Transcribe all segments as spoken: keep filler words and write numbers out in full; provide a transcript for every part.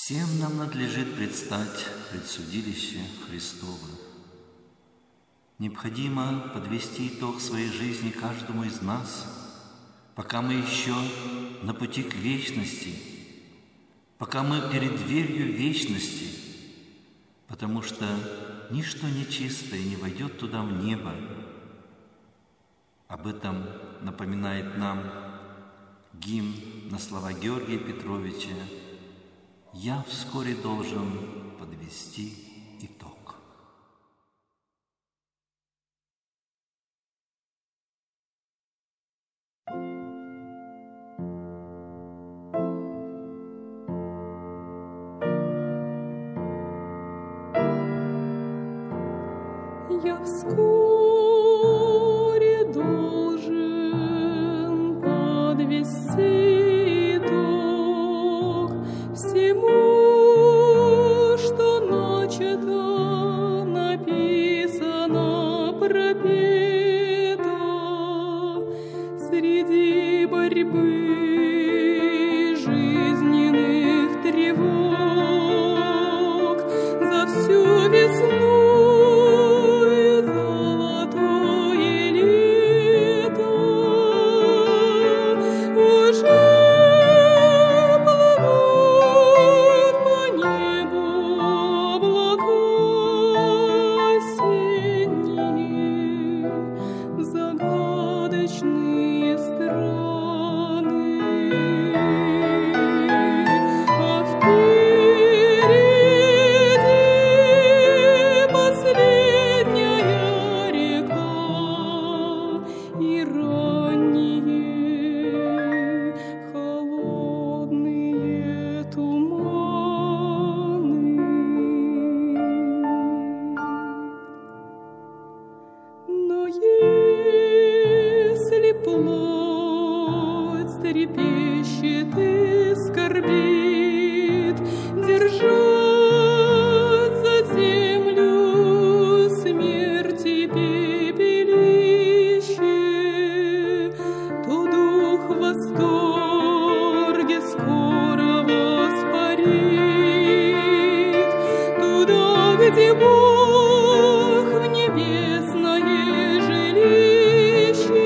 Всем нам надлежит предстать пред судилище Христово. Необходимо подвести итог своей жизни каждому из нас, пока мы еще на пути к вечности, пока мы перед дверью вечности, потому что ничто нечистое не войдет туда в небо. Об этом напоминает нам гимн на слова Георгия Петровича: «Я вскоре должен подвести итог». Я вскоре должен подвести итог всему, что начато, написано, пропето среди борьбы жизненных тревог за всю весну. Загадочные страны, а впереди последняя река и ранние холодные туманы. Но если плоть трепещет и скорбит, держать за землю смерти пепелище, то дух в восторге скоро воспарит туда, где Бог в небесное жилище.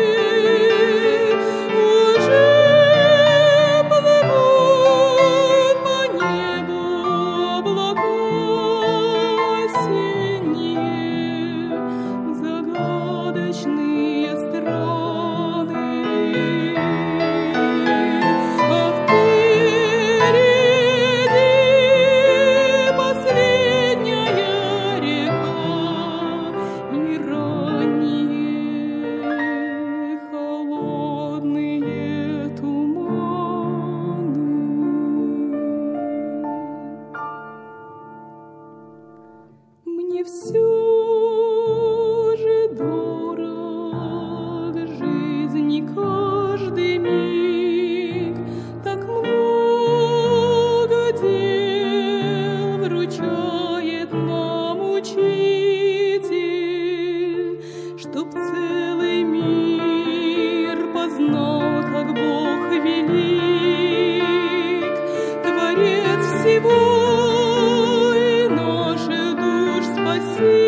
Мне все же дорог жизни каждый миг, так много дел вручает нам Учитель, чтоб целый мир познал, как Бог велик, Творец всего. See